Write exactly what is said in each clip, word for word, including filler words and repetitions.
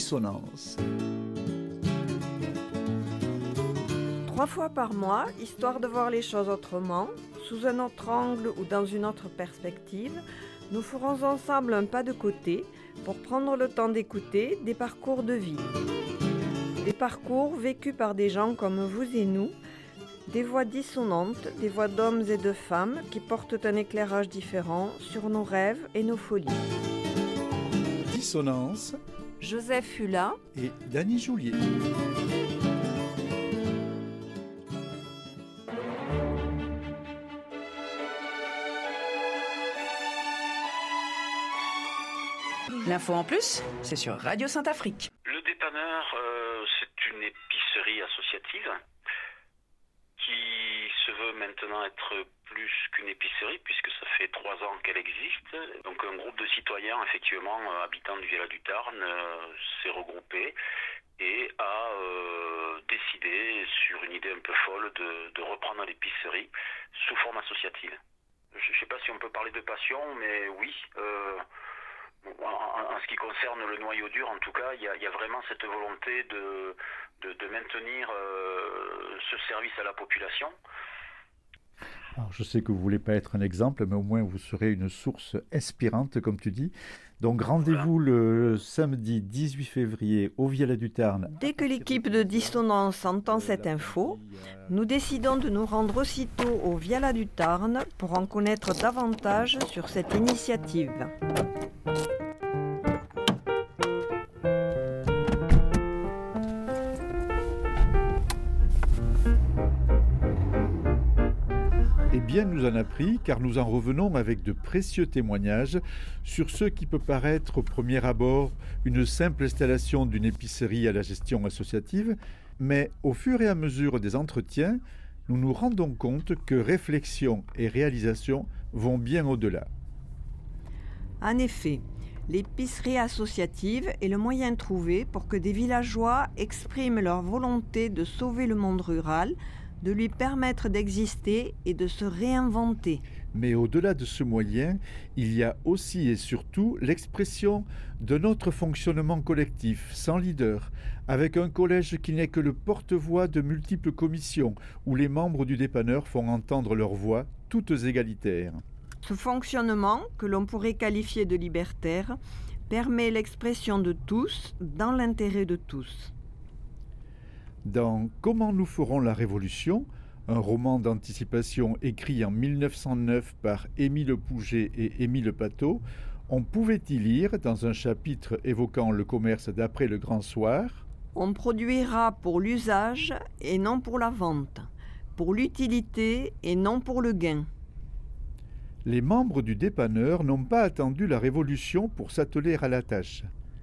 Dissonance. Trois fois par mois, histoire de voir les choses autrement, sous un autre angle ou dans une autre perspective, nous ferons ensemble un pas de côté pour prendre le temps d'écouter des parcours de vie. Des parcours vécus par des gens comme vous et nous, des voix dissonantes, des voix d'hommes et de femmes qui portent un éclairage différent sur nos rêves et nos folies. Dissonance. Joseph Hulin et Dany Joulier. L'info en plus, c'est sur Radio Saint-Afrique. Le dépanneur, euh, c'est une épicerie associative qui se veut maintenant être plus qu'une épicerie puisque ça fait trois ans qu'elle existe. Donc un groupe de citoyens, effectivement, euh, habitants du Viala du Tarn, euh, s'est regroupé et a euh, décidé, sur une idée un peu folle, de, de reprendre l'épicerie sous forme associative. Je ne sais pas si on peut parler de passion, mais oui. Euh, En, en ce qui concerne le noyau dur, en tout cas, il y a, il y a vraiment cette volonté de, de, de maintenir euh, ce service à la population. Alors, je sais que vous ne voulez pas être un exemple, mais au moins vous serez une source inspirante, comme tu dis. Donc rendez-vous voilà. le samedi dix-huit février au Viala du Tarn. Dès que l'équipe de Dissonance entend cette info, nous décidons de nous rendre aussitôt au Viala du Tarn pour en connaître davantage sur cette initiative. Eh bien, nous en a pris, car nous en revenons avec de précieux témoignages sur ce qui peut paraître au premier abord une simple installation d'une épicerie à la gestion associative, mais au fur et à mesure des entretiens, nous nous rendons compte que réflexion et réalisation vont bien au-delà. En effet, l'épicerie associative est le moyen trouvé pour que des villageois expriment leur volonté de sauver le monde rural, de lui permettre d'exister et de se réinventer. Mais au-delà de ce moyen, il y a aussi et surtout l'expression de notre fonctionnement collectif, sans leader, avec un collège qui n'est que le porte-voix de multiples commissions, où les membres du dépanneur font entendre leur voix, toutes égalitaires. Ce fonctionnement, que l'on pourrait qualifier de libertaire, permet l'expression de tous dans l'intérêt de tous. Dans Comment nous ferons la révolution, un roman d'anticipation écrit en mille neuf cent neuf par Émile Pouget et Émile Pateau, on pouvait y lire, dans un chapitre évoquant le commerce d'après le Grand Soir, « On produira pour l'usage et non pour la vente, pour l'utilité et non pour le gain. » Les membres du dépanneur n'ont pas attendu la révolution pour s'atteler à la tâche.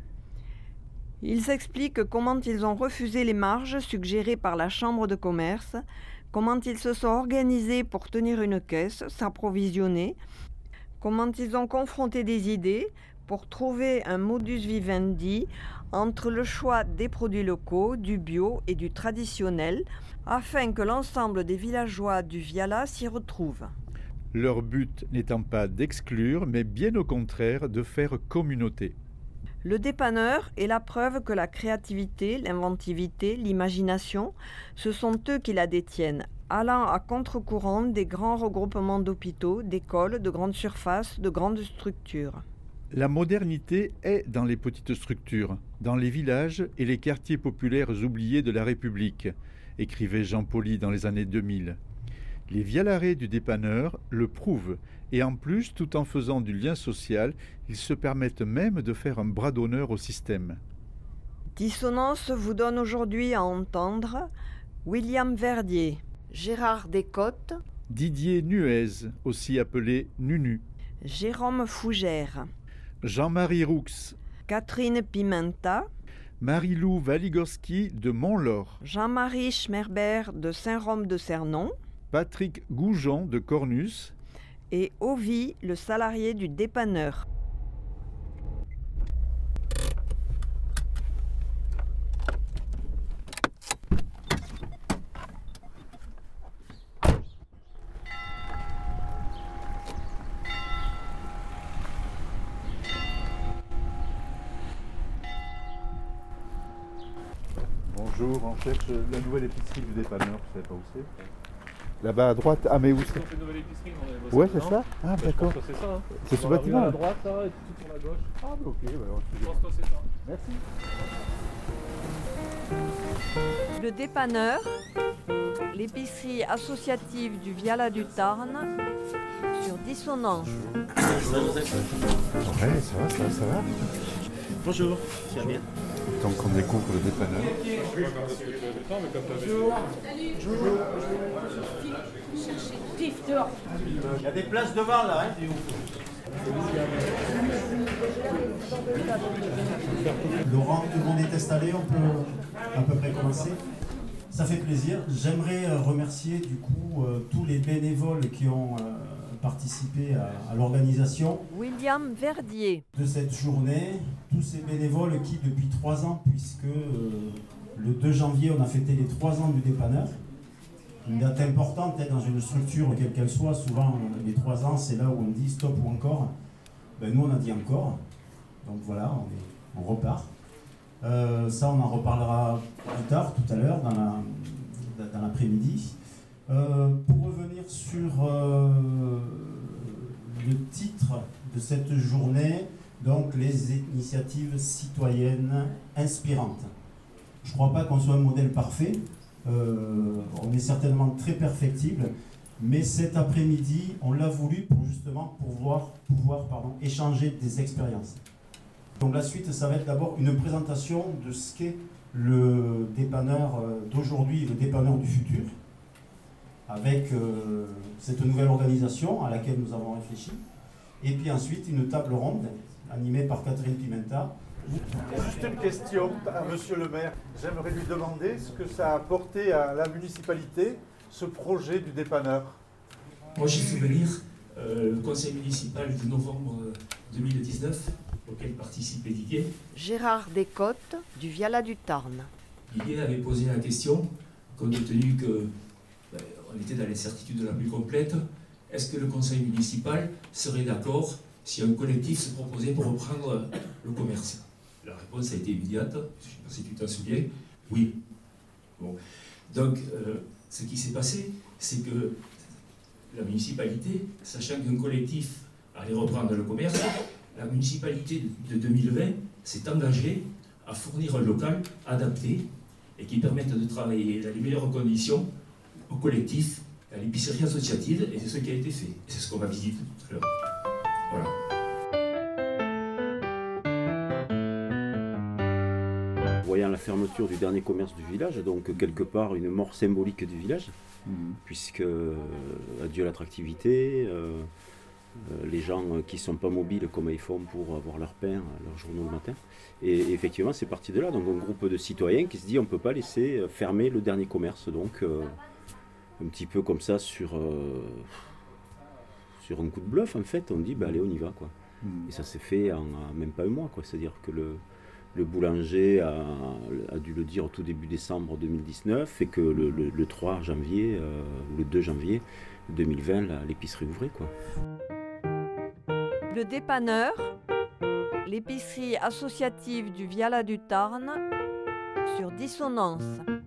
Ils expliquent comment ils ont refusé les marges suggérées par la Chambre de commerce, comment ils se sont organisés pour tenir une caisse, s'approvisionner, comment ils ont confronté des idées pour trouver un modus vivendi entre le choix des produits locaux, du bio et du traditionnel, afin que l'ensemble des villageois du Viala s'y retrouvent. Leur but n'étant pas d'exclure, mais bien au contraire de faire communauté. Le dépanneur est la preuve que la créativité, l'inventivité, l'imagination, ce sont eux qui la détiennent, allant à contre-courant des grands regroupements d'hôpitaux, d'écoles, de grandes surfaces, de grandes structures. La modernité est dans les petites structures, dans les villages et les quartiers populaires oubliés de la République, écrivait Jean Pauli dans les années deux mille. Les Vialarais du dépanneur le prouvent, et en plus, tout en faisant du lien social, ils se permettent même de faire un bras d'honneur au système. Dissonance vous donne aujourd'hui à entendre William Verdier, Gérard Descotes, Didier Nuez, aussi appelé Nunu, Jérôme Fougère, Jean-Marie Roux, Catherine Pimenta, Marie-Lou Waligorski de Montlore, Jean-Marie Schmerbert de Saint-Rome-de-Cernon, Patrick Goujon de Cornus et Ovi, le salarié du dépanneur. Bonjour, on cherche la nouvelle épicerie du dépanneur, je ne sais pas où c'est. Là-bas à droite, ah mais où c'est? C'est une nouvelle épicerie, on Ouais, c'est ça. Ah d'accord. C'est ça. Hein. C'est ce Dans bâtiment la là. rue à droite, là, et tout sur la gauche. Ah bah ok, bah, alors, Je pense que c'est ça. merci. Le dépanneur, l'épicerie associative du Viala du Tarn, sur Dissonance. Ouais, ça va, ça va, ça va. Bonjour, ça va bien? Donc on découvre le dépanneur. Il y a des places devant là, hein? Laurent, tout le monde est installé, on peut à peu près commencer. Ça fait plaisir. J'aimerais remercier du coup euh, tous les bénévoles qui ont euh, participé à, à l'organisation William Verdier. de cette journée. Tous ces bénévoles qui, depuis trois ans, puisque euh, le deux janvier, on a fêté les trois ans du dépanneur. Une date importante hein, dans une structure, quelle qu'elle soit. Souvent, les trois ans, c'est là où on dit stop ou encore. Ben, nous, on a dit encore. Donc voilà, on, est, on repart. Euh, ça, on en reparlera plus tard, tout à l'heure, dans, la, dans l'après-midi. Euh, pour revenir sur euh, le titre de cette journée, donc les initiatives citoyennes inspirantes. Je ne crois pas qu'on soit un modèle parfait. Euh, on est certainement très perfectible, mais cet après-midi, on l'a voulu pour justement pouvoir, pouvoir pardon, échanger des expériences. Donc la suite, ça va être d'abord une présentation de ce qu'est le dépanneur d'aujourd'hui et le dépanneur du futur, avec euh, cette nouvelle organisation à laquelle nous avons réfléchi, et puis ensuite une table ronde animée par Catherine Pimenta. Juste une question à Monsieur le maire. J'aimerais lui demander ce que ça a apporté à la municipalité, ce projet du dépanneur. Moi j'ai souvenir euh, le conseil municipal de novembre deux mille dix-neuf, auquel participait Didier. Gérard Descottes, du Viala du Tarn. Didier avait posé la question, compte tenu que ben, on était dans l'incertitude la plus complète, est-ce que le conseil municipal serait d'accord si un collectif se proposait pour reprendre le commerce? La réponse a été immédiate, je ne sais pas si tu t'en souviens, oui. Bon. Donc, euh, ce qui s'est passé, c'est que la municipalité, sachant qu'un collectif allait reprendre le commerce, la municipalité de deux mille vingt s'est engagée à fournir un local adapté et qui permette de travailler dans les meilleures conditions au collectif, à l'épicerie associative, et c'est ce qui a été fait. Et c'est ce qu'on va visiter tout à l'heure. Voilà. Voyant la fermeture du dernier commerce du village, donc quelque part une mort symbolique du village, mmh. puisque euh, adieu l'attractivité, euh, euh, les gens qui ne sont pas mobiles, comment ils font pour avoir leur pain, leur journaux le matin. Et, et effectivement, c'est parti de là, donc un groupe de citoyens qui se dit on ne peut pas laisser fermer le dernier commerce, donc euh, un petit peu comme ça sur, euh, sur un coup de bluff en fait, on dit bah, allez on y va quoi. Mmh. Et ça s'est fait en, en même pas un mois, quoi. C'est-à-dire que le Le boulanger a, a dû le dire au tout début décembre deux mille dix-neuf et que le, le, le trois janvier, euh, le deux janvier deux mille vingt, la, l'épicerie ouvrait, quoi. Le dépanneur, l'épicerie associative du Viala du Tarn, sur Dissonance.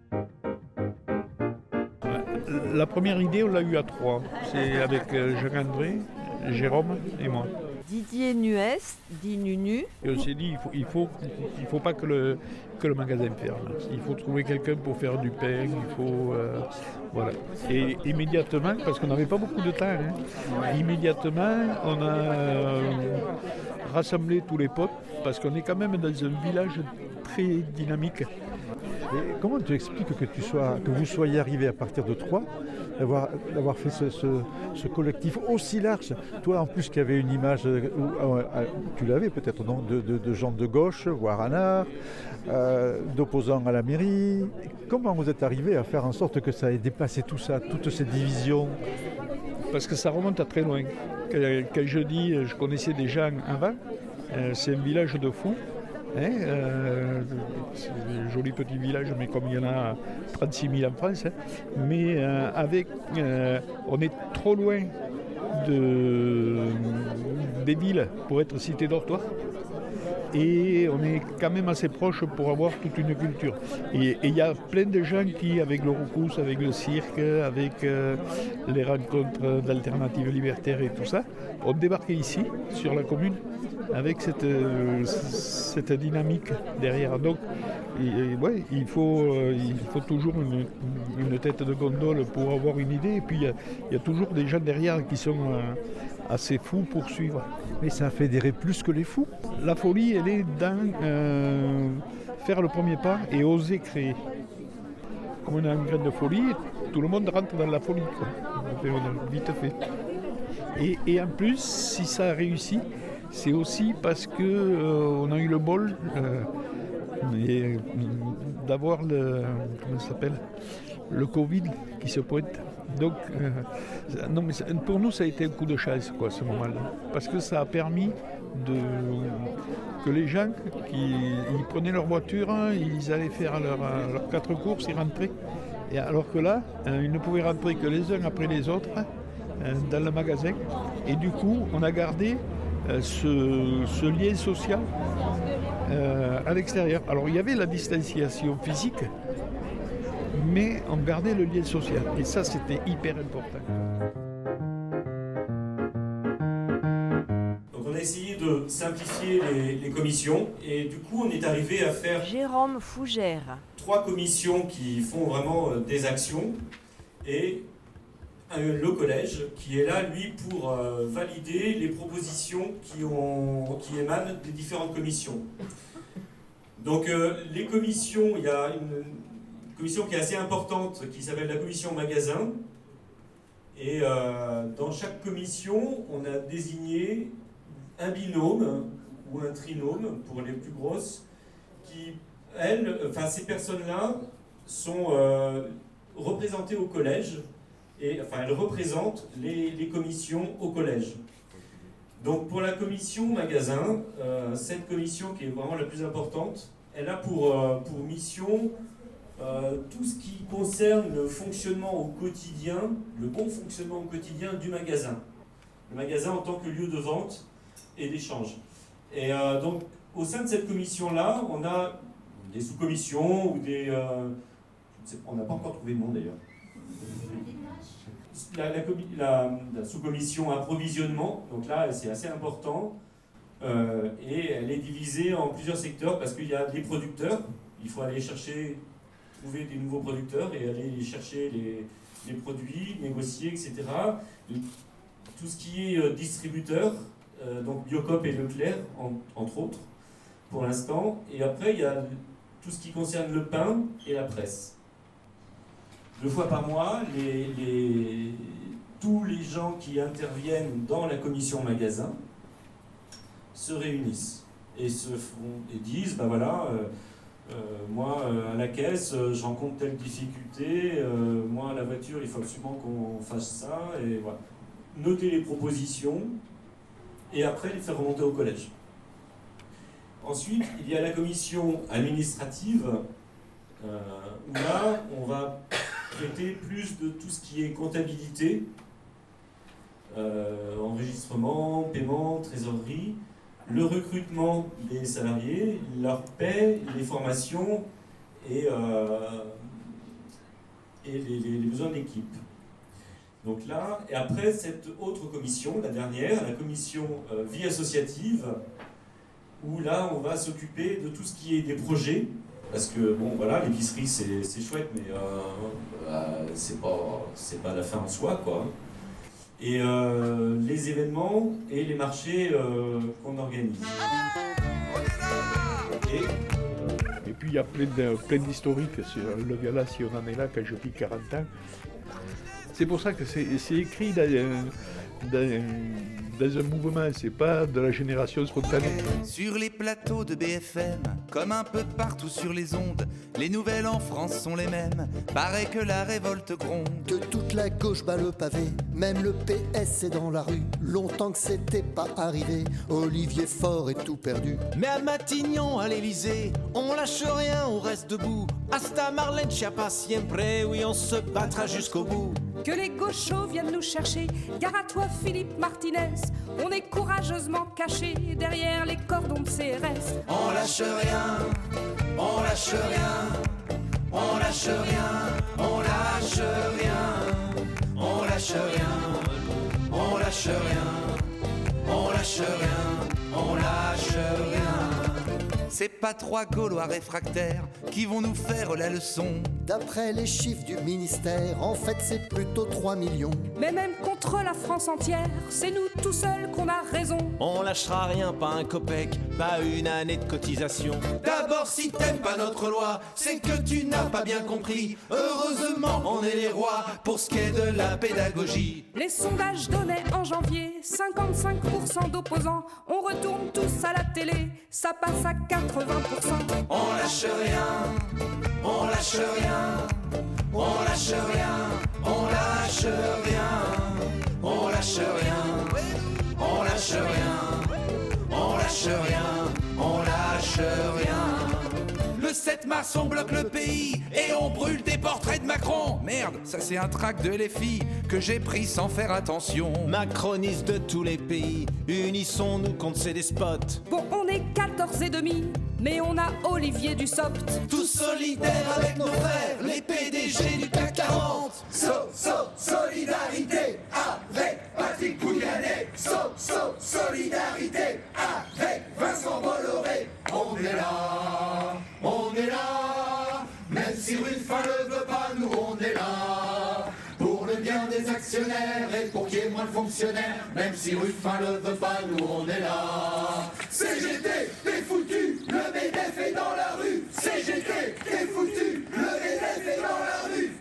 La première idée, on l'a eue à trois. C'est avec Jacques-André, Jérôme et moi. Didier Nuès, dit Nunu. Et on s'est dit, il faut, il faut, il faut pas que le, que le magasin ferme. Il faut trouver quelqu'un pour faire du pain, il faut... Euh, voilà. Et immédiatement, parce qu'on n'avait pas beaucoup de temps, hein, immédiatement, on a euh, rassemblé tous les potes, parce qu'on est quand même dans un village très dynamique. Et comment tu expliques que, tu sois, que vous soyez arrivé à partir de trois, d'avoir, d'avoir fait ce, ce, ce collectif aussi large? Toi, en plus, qui avait une image, où, tu l'avais peut-être, non, de, de, de gens de gauche, voire en art, euh, d'opposants à la mairie. Comment vous êtes arrivé à faire en sorte que ça ait dépassé tout ça, toutes ces divisions? Parce que ça remonte à très loin. Quand je dis, je connaissais des gens avant, c'est un village de fous. Hein, euh, c'est un joli petit village, mais comme il y en a trente-six mille en France, hein, mais euh, avec, euh, on est trop loin de, des villes pour être cité dortoir. et on est quand même assez proche pour avoir toute une culture. Et il y a plein de gens qui, avec le Roucous, avec le cirque, avec euh, les rencontres d'alternatives libertaires et tout ça, ont débarqué ici, sur la commune, avec cette, euh, cette dynamique derrière. Donc, et, et, ouais, il faut, euh, il faut toujours une, une tête de gondole pour avoir une idée. Et puis, il y a, il y a toujours des gens derrière qui sont euh, assez fous pour suivre. Mais ça a fédéré plus que les fous. La folie, elle est dans euh, faire le premier pas et oser créer. Comme on a une graine de folie, tout le monde rentre dans la folie, quoi. On a vite fait. Et, et en plus, si ça a réussi, c'est aussi parce qu'on euh, a eu le bol euh, et, d'avoir le, comment ça s'appelle, le Covid qui se pointe. Donc, euh, non, mais pour nous, ça a été un coup de chance, quoi, ce moment-là. Parce que ça a permis de, que les gens qui ils prenaient leur voiture, ils allaient faire leurs leur quatre courses, ils rentraient. Et alors que là, euh, ils ne pouvaient rentrer que les uns après les autres euh, dans le magasin. Et du coup, on a gardé euh, ce, ce lien social euh, à l'extérieur. Alors, il y avait la distanciation physique, mais on gardait le lien social. Et ça, c'était hyper important. Donc on a essayé de simplifier les, les commissions et du coup on est arrivé à faire Jérôme Fougère. trois commissions qui font vraiment euh, des actions et euh, le collège qui est là, lui, pour euh, valider les propositions qui, ont, qui émanent des différentes commissions. Donc euh, les commissions, il y a une commission qui est assez importante, qui s'appelle la commission magasin. Et euh, dans chaque commission, on a désigné un binôme ou un trinôme pour les plus grosses, qui, elles, enfin ces personnes-là, sont euh, représentées au collège, et enfin elles représentent les, les commissions au collège. Donc pour la commission magasin, euh, cette commission qui est vraiment la plus importante, elle a pour, euh, pour mission Euh, tout ce qui concerne le fonctionnement au quotidien, le bon fonctionnement au quotidien du magasin. Le magasin en tant que lieu de vente et d'échange. Et euh, donc, au sein de cette commission-là, on a des sous-commissions ou des... Euh, je ne sais pas, on n'a pas encore trouvé le nom d'ailleurs. La, la, la, la sous-commission approvisionnement, donc là, c'est assez important. Euh, et elle est divisée en plusieurs secteurs parce qu'il y a des producteurs. Il faut aller chercher... trouver des nouveaux producteurs et aller chercher les, les produits, négocier, et cetera. Tout ce qui est euh, distributeur, euh, donc Biocoop et Leclerc, en, entre autres, pour l'instant. Et après, il y a tout ce qui concerne le pain et la presse. Deux fois par mois, les, les, tous les gens qui interviennent dans la commission magasin se réunissent et, se font, et disent, ben voilà, euh, Euh, moi, euh, à la caisse, euh, je rencontre telle difficulté. Euh, moi, à la voiture, il faut absolument qu'on fasse ça. Et voilà. Noter les propositions et après les faire remonter au collège. Ensuite, il y a la commission administrative euh, où là, on va traiter plus de tout ce qui est comptabilité, euh, enregistrement, paiement, trésorerie. Le recrutement des salariés, leur paie, les formations et, euh, et les, les, les besoins de l'équipe. Donc là, et après cette autre commission, la dernière, la commission euh, vie associative, où là on va s'occuper de tout ce qui est des projets, parce que bon voilà, l'épicerie c'est, c'est chouette, mais euh, euh, c'est pas, c'est pas la fin en soi, quoi. Et euh, les événements et les marchés euh, qu'on organise. Et, et puis il y a plein, de, plein d'historiques sur le gala, si on en est là, quand je dis quarante ans. C'est pour ça que c'est, c'est écrit dans, dans, dans un mouvement, c'est pas de la génération spontanée. Sur les plateaux de B F M, comme un peu partout sur les ondes, les nouvelles en France sont les mêmes. Paraît que la révolte gronde. Que toute la gauche bat le pavé, même le P S est dans la rue. Longtemps que c'était pas arrivé, Olivier Faure est tout perdu. Mais à Matignon, à l'Élysée, on lâche rien, on reste debout. Hasta Marlène Schiappa siempre, oui on se battra jusqu'au bout. Que les gauchos viennent nous chercher, gare à toi Philippe Martinez. laisse. On est courageusement caché derrière les cordons de C R S. On lâche rien, on lâche rien, on lâche rien, on lâche rien, on lâche rien, on lâche rien, on lâche rien, on lâche rien. C'est pas trois Gaulois réfractaires qui vont nous faire la leçon. D'après les chiffres du ministère, en fait c'est plutôt trois millions. Mais même contre la France entière, c'est nous tout seuls qu'on a raison. On lâchera rien, pas un copec, pas une année de cotisation. D'abord si t'aimes pas notre loi, c'est que tu n'as pas bien compris. Heureusement on est les rois pour ce qui est de la pédagogie. Les sondages donnaient en janvier cinquante-cinq pour cent d'opposants. On retourne tous à la télé, ça passe à quatre-vingts pour cent. On lâche rien, on lâche rien, on lâche rien, on lâche rien, on lâche rien, on lâche rien, on lâche rien, on lâche rien. Le sept mars on bloque le pays et on brûle des portraits de Macron. Merde, ça c'est un tract de L F I que j'ai pris sans faire attention. Macronistes de tous les pays, unissons-nous contre ces despotes. Bon, on est quatorze et demi, mais on a Olivier Dussopt. Tous solidaires avec nos frères, les P D G du C A C quarante. So, so, solidarité avec Patrick Pouyanné. So, so, solidarité avec Vincent Bolloré. On est là, on est là, même si Ruffin ne veut pas, nous on est là. Pour le bien des actionnaires et pour qu'il y ait moins de fonctionnaires, même si Ruffin ne veut pas, nous on est là. C G T, t'es foutu, le MEDEF est dans la rue. C G T, t'es foutu, le MEDEF est dans la rue.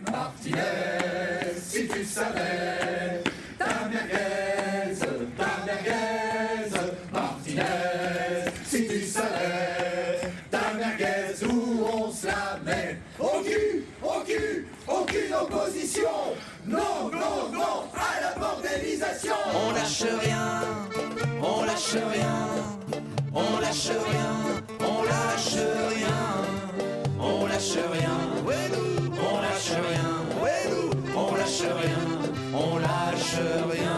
Martinez, si tu savais, ta merguez, ta merguez. Martinez, si tu savais, ta merguez, où on se la met. Au cul, au cul, aucune opposition. Non, non, non, à la bordélisation. On lâche rien, on lâche rien, on lâche rien, on lâche rien, on lâche rien, on lâche rien, on lâche rien, on lâche rien,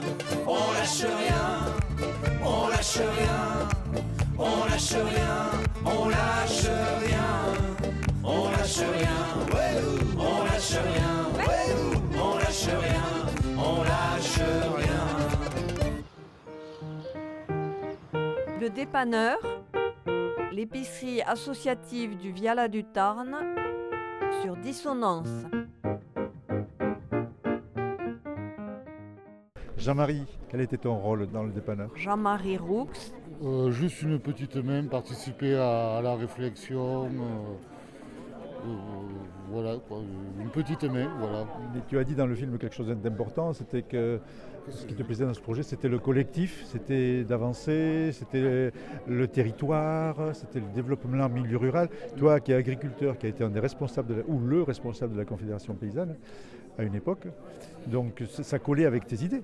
on lâche rien, on lâche rien, on lâche rien, on lâche rien, on lâche rien, on lâche rien, on lâche rien, on lâche rien. Le dépanneur, l'épicerie associative du Viala du Tarn, sur Dissonance. Jean-Marie, quel était ton rôle dans le dépanneur? Jean-Marie Roux. Euh, juste une petite main, participer à, à la réflexion, euh, euh, voilà, quoi, une petite main, voilà. Et tu as dit dans le film quelque chose d'important, c'était que ce qui te plaisait dans ce projet, c'était le collectif, c'était d'avancer, c'était le territoire, c'était le développement en milieu rural. Toi qui es agriculteur, qui a été un des responsables, de la, ou le responsable de la Confédération paysanne à une époque, donc ça collait avec tes idées.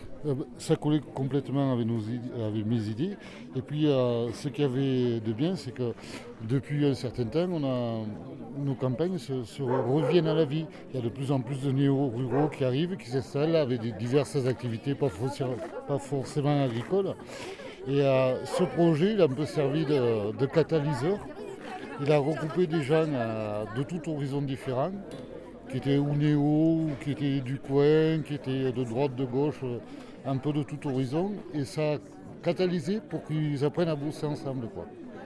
Ça collait complètement avec, nos idées, avec mes idées. Et puis, euh, ce qu'il y avait de bien, c'est que depuis un certain temps, on a, nos campagnes se, se reviennent à la vie. Il y a de plus en plus de néo-ruraux qui arrivent, qui s'installent avec des diverses activités, pas, pas forcément agricoles. Et euh, ce projet, il a un peu servi de, de catalyseur. Il a regroupé des gens euh, de tout horizon différent, qui étaient ou néo, ou qui étaient du coin, qui étaient de droite, de gauche, un peu de tout horizon, et ça a catalysé pour qu'ils apprennent à bosser ensemble, quoi.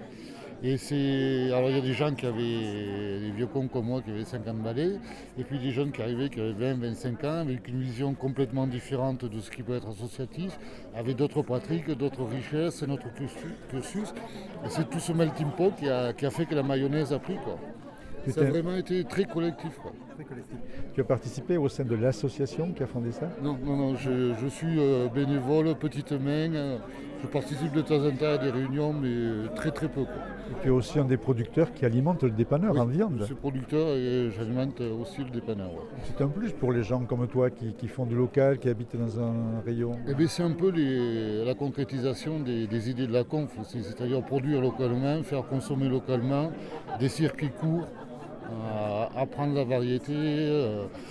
Et c'est... Alors il y a des gens qui avaient, des vieux cons comme moi, qui avaient cinquante balais, et puis des jeunes qui arrivaient, qui avaient vingt, vingt-cinq ans, avec une vision complètement différente de ce qui peut être associatif, avec d'autres pratiques, d'autres richesses, notre cursus. Et c'est tout ce melting pot qui a, qui a fait que la mayonnaise a pris, quoi. Ça a vraiment été très collectif, quoi. Très collectif. Tu as participé au sein de l'association qui a fondé ça? Non, non, non, je, je suis euh, bénévole, petite main. Euh, je participe de temps en temps à des réunions, mais très très peu, quoi. Et tu es aussi un des producteurs qui alimente le dépanneur, oui, en viande. Je suis producteur et j'alimente aussi le dépanneur. Ouais. C'est un plus pour les gens comme toi qui, qui font du local, qui habitent dans un rayon. Eh bien, c'est un peu les, la concrétisation des, des idées de la conf aussi, c'est-à-dire produire localement, faire consommer localement, des circuits courts. Euh, apprendre la variété, euh,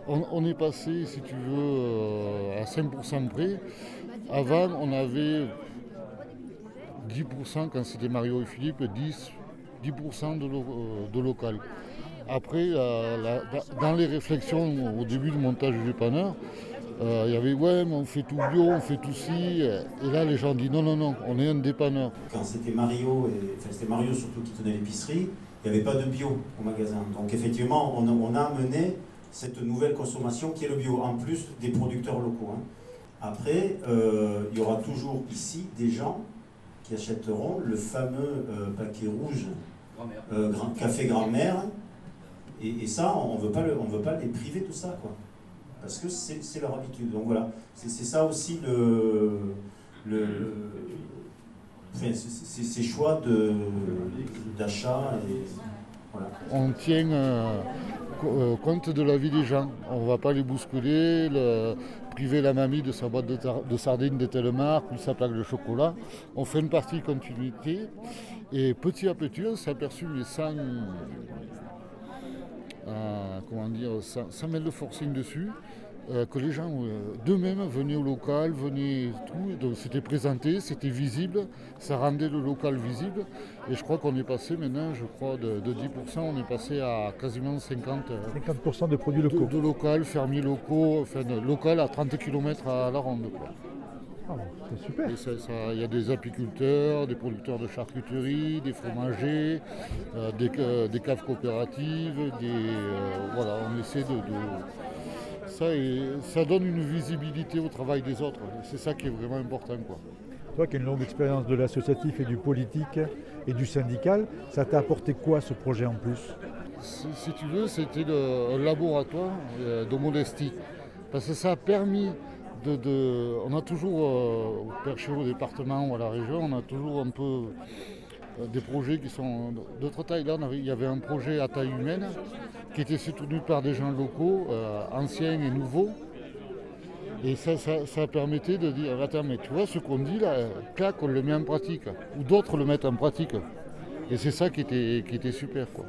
on, on est passé, si tu veux, euh, à cinq pour cent près. Avant, on avait dix pour cent quand c'était Mario et Philippe, dix, dix pour cent de, lo, de local. Après, euh, la, dans les réflexions au début du montage du dépanneur, il euh, y avait ouais, mais on fait tout bio, on fait tout ci. Et là, les gens disent non, non, non, on est un dépanneur. Quand c'était Mario, et, enfin c'était Mario surtout qui tenait l'épicerie, il n'y avait pas de bio au magasin. Donc effectivement, on a, on a amené cette nouvelle consommation qui est le bio, en plus des producteurs locaux. Hein. Après, euh, il y aura toujours ici des gens qui achèteront le fameux euh, paquet rouge euh, grand, café grand-mère. Et, et ça, on ne veut pas les priver de ça, quoi. Parce que c'est leur habitude. Donc voilà, c'est ça aussi le, le, le enfin, ces choix d'achat. Voilà. On tient euh, compte de la vie des gens. On ne va pas les bousculer, le, priver la mamie de sa boîte de, de sardines de telle marque ou sa plaque de chocolat. On fait une partie continuité. Et petit à petit, on s'est aperçu, mais sans, euh, comment dire, sans, sans mettre le forcing dessus, Euh, que les gens euh, d'eux-mêmes venaient au local, venaient tout, donc c'était présenté, c'était visible, ça rendait le local visible. Et je crois qu'on est passé maintenant, je crois, de, de dix pour cent, on est passé à quasiment cinquante pour cent de produits locaux. De, de local, fermiers locaux, enfin de local à trente kilomètres à la ronde. Quoi. Ah, c'est super. Il y a des apiculteurs, des producteurs de charcuterie, des fromagers, euh, des, euh, des caves coopératives, des, euh, voilà, on essaie de... de Ça, et ça donne une visibilité au travail des autres. C'est ça qui est vraiment important, quoi. Toi qui as une longue expérience de l'associatif et du politique et du syndical, ça t'a apporté quoi ce projet en plus? Si, si tu veux, c'était un laboratoire de modestie. Parce que ça a permis de... de on a toujours, euh, au perché au département ou à la région, on a toujours un peu euh, des projets qui sont d'autres tailles. Là, on avait, il y avait un projet à taille humaine qui était soutenu par des gens locaux, euh, anciens et nouveaux. Et ça, ça, ça permettait de dire, attends, mais tu vois, ce qu'on dit là, clac, on le met en pratique. Ou d'autres le mettent en pratique. Et c'est ça qui était, qui était super, quoi.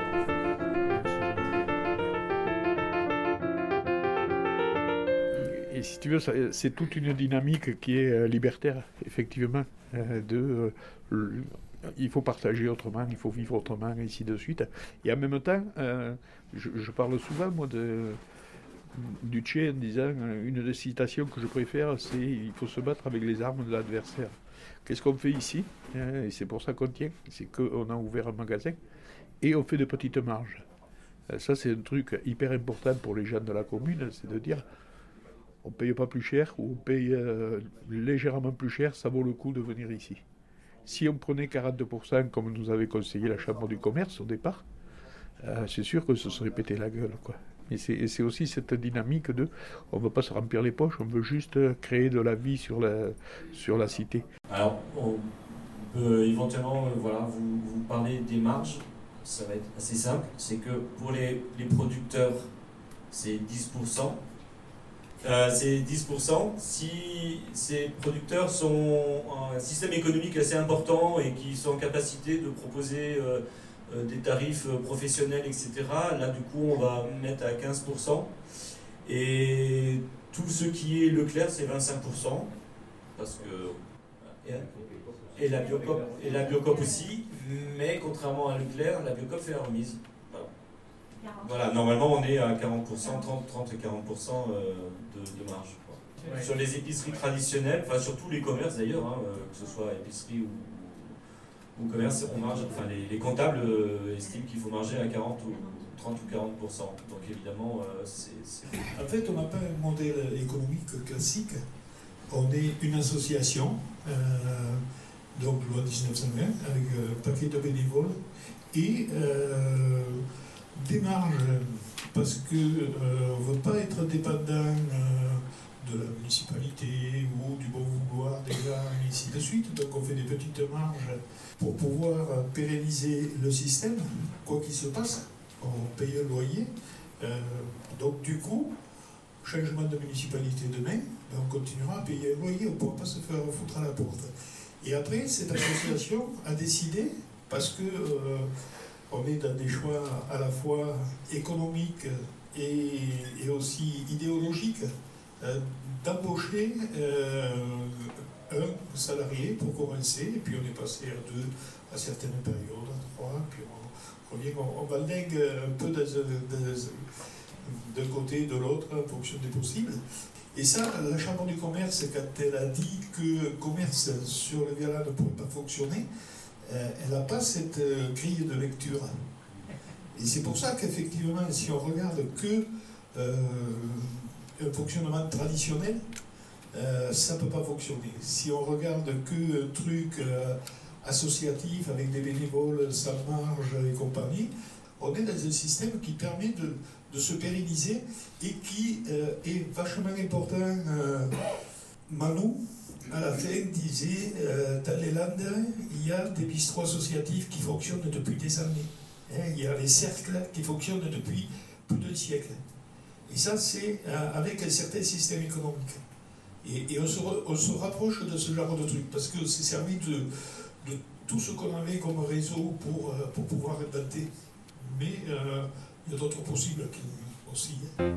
Et si tu veux, c'est toute une dynamique qui est libertaire, effectivement, de... Euh, il faut partager autrement, il faut vivre autrement, et ainsi de suite. Et en même temps, euh, je, je parle souvent, moi, de, du Tché en disant, une des citations que je préfère, c'est « il faut se battre avec les armes de l'adversaire ». Qu'est-ce qu'on fait ici? Et c'est pour ça qu'on tient, c'est qu'on a ouvert un magasin et on fait de petites marges. Ça, c'est un truc hyper important pour les gens de la commune, c'est de dire on ne paye pas plus cher ou on paye euh, légèrement plus cher, ça vaut le coup de venir ici. Si on prenait quarante pour cent, comme nous avait conseillé la Chambre du commerce au départ, euh, c'est sûr que ce serait pété la gueule, quoi. Et c'est aussi cette dynamique de, on ne veut pas se remplir les poches, on veut juste créer de la vie sur la, sur la cité. Alors, on peut éventuellement, euh, voilà, vous, vous parler des marges, ça va être assez simple, c'est que pour les, les producteurs, c'est dix pour cent. Euh, c'est dix pour cent. Si ces producteurs sont un système économique assez important et qui sont en capacité de proposer euh, euh, des tarifs professionnels, et cetera, là, du coup, on va mettre à quinze pour cent. Et tout ce qui est Leclerc, c'est vingt-cinq pour cent. Parce que... Et, et la Biocop, et la Biocop aussi. Mais contrairement à Leclerc, la Biocop fait la remise. Voilà. Voilà, normalement on est à quarante pour cent, trente et quarante pour cent de, de marge. Ouais. Sur les épiceries traditionnelles, enfin sur tous les commerces d'ailleurs, hein, que ce soit épicerie ou, ou commerce, on marge, enfin les, les comptables euh, estiment qu'il faut marger à quarante ou trente ou quarante pour cent. Donc évidemment, euh, c'est... En fait, on n'a pas un modèle économique classique. On est une association, euh, donc loi dix-neuf cent vingt, avec un paquet de bénévoles et euh, des marges, parce qu'on euh, ne veut pas être dépendant euh, de la municipalité ou du bon vouloir des gens, et ainsi de suite. Donc on fait des petites marges pour pouvoir pérenniser le système, quoi qu'il se passe. On paye le loyer. Euh, donc du coup, changement de municipalité demain, ben on continuera à payer un loyer, on ne pourra pas se faire foutre à la porte. Et après, cette association a décidé, parce que euh, on est dans des choix à la fois économiques et, et aussi idéologique euh, d'embaucher euh, un salarié pour commencer, et puis on est passé à deux à certaines périodes, à trois, puis on revient, on, on va un peu d'un côté et de l'autre en fonction des possibles. Et ça, la Chambre du commerce, quand elle a dit que le commerce sur le Viala ne pourrait pas fonctionner, euh, elle n'a pas cette euh, grille de lecture. Et c'est pour ça qu'effectivement, si on regarde que euh, un fonctionnement traditionnel, euh, ça ne peut pas fonctionner. Si on regarde que un truc euh, associatif avec des bénévoles sans marge et compagnie, on est dans un système qui permet de, de se pérenniser et qui euh, est vachement important. Euh, Manu, à la fin, disait euh, dans les Landes, il y a des bistrots associatifs qui fonctionnent depuis des années. Hein, il y a les cercles qui fonctionnent depuis plus d'un siècle. Et ça, c'est euh, avec un certain système économique. Et, et on, se re, on se rapproche de ce genre de truc, parce que c'est servi de, de tout ce qu'on avait comme réseau pour, euh, pour pouvoir inventer. Mais euh, il y a d'autres possibles qui, aussi.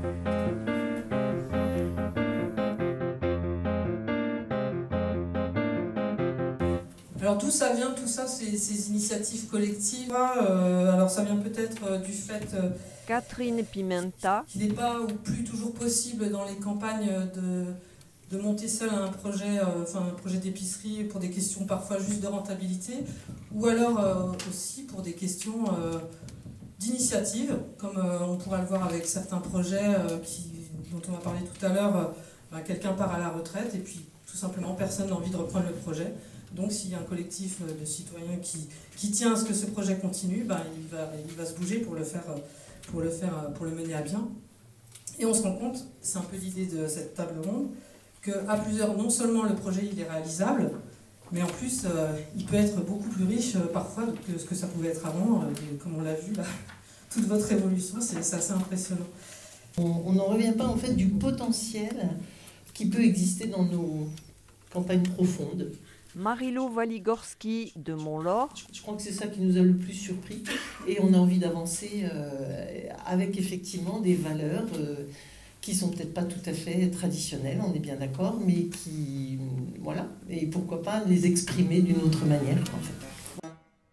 Alors d'où ça vient, tout ça, ces, ces initiatives collectives euh, alors ça vient peut-être euh, du fait euh, Catherine Pimenta qu'il n'est pas ou plus toujours possible dans les campagnes de, de monter seul un projet, euh, enfin un projet d'épicerie pour des questions parfois juste de rentabilité, ou alors euh, aussi pour des questions euh, d'initiative, comme euh, on pourra le voir avec certains projets euh, qui, dont on a parlé tout à l'heure. Euh, bah, quelqu'un part à la retraite et puis tout simplement personne n'a envie de reprendre le projet. Donc s'il y a un collectif de citoyens qui, qui tient à ce que ce projet continue, bah, il, va, il va se bouger pour le faire, pour le faire, pour le mener à bien. Et on se rend compte, c'est un peu l'idée de cette table ronde, qu'à plusieurs, non seulement le projet il est réalisable, mais en plus euh, il peut être beaucoup plus riche euh, parfois que ce que ça pouvait être avant. Euh, comme on l'a vu là, toute votre évolution, c'est, c'est assez impressionnant. On n'en revient pas en fait du potentiel qui peut exister dans nos campagnes profondes. Marilo Waligorski de Montlore. Je crois que c'est ça qui nous a le plus surpris et on a envie d'avancer euh, avec effectivement des valeurs euh, qui sont peut-être pas tout à fait traditionnelles, on est bien d'accord, mais qui, voilà, et pourquoi pas les exprimer d'une autre manière en fait.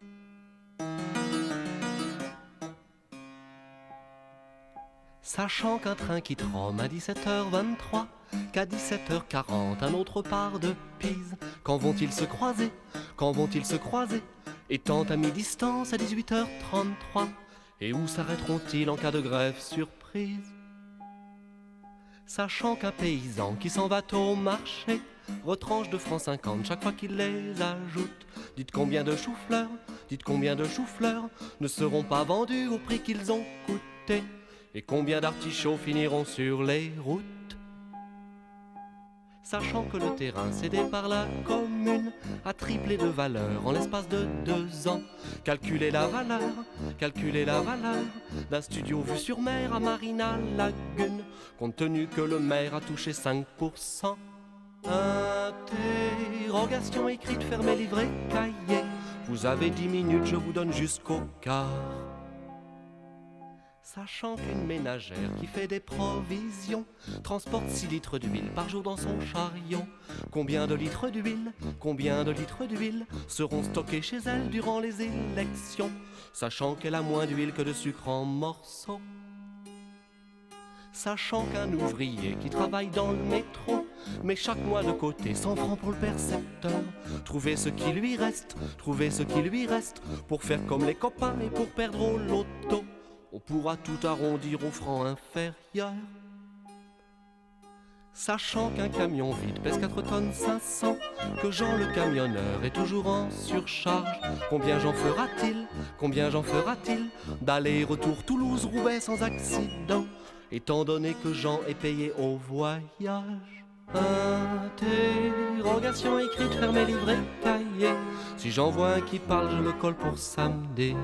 Sachant qu'un train quitte Rome à dix-sept heures vingt-trois, qu'à dix-sept heures quarante un autre part de Pise. Quand vont-ils se croiser? Quand vont-ils se croiser? Étant à mi-distance à dix-huit heures trente-trois. Et où s'arrêteront-ils en cas de grève surprise? Sachant qu'un paysan qui s'en va au marché retranche deux francs cinquante chaque fois qu'il les ajoute. Dites combien de choux-fleurs, dites combien de choux-fleurs ne seront pas vendus au prix qu'ils ont coûté? Et combien d'artichauts finiront sur les routes? Sachant que le terrain cédé par la commune a triplé de valeur en l'espace de deux ans. Calculez la valeur, calculez la valeur d'un studio vu sur mer à Marina Lagune, compte tenu que le maire a touché cinq pour cent. Interrogation écrite, fermée, livrée, cahier. Vous avez dix minutes, je vous donne jusqu'au quart. Sachant qu'une ménagère qui fait des provisions transporte six litres d'huile par jour dans son chariot. Combien de litres d'huile, combien de litres d'huile seront stockés chez elle durant les élections, sachant qu'elle a moins d'huile que de sucre en morceaux? Sachant qu'un ouvrier qui travaille dans le métro met chaque mois de côté cent francs pour le percepteur. Trouvez ce qui lui reste, trouvez ce qui lui reste pour faire comme les copains et pour perdre au loto. On pourra tout arrondir au franc inférieur. Sachant qu'un camion vide pèse quatre tonnes cinq cents, que Jean le camionneur est toujours en surcharge. Combien j'en fera-t-il, combien j'en fera-t-il d'aller-retour Toulouse-Roubaix sans accident, étant donné que Jean est payé au voyage? Interrogation écrite, fermée, livrée, cahier. Si j'en vois un qui parle, je le colle pour samedi.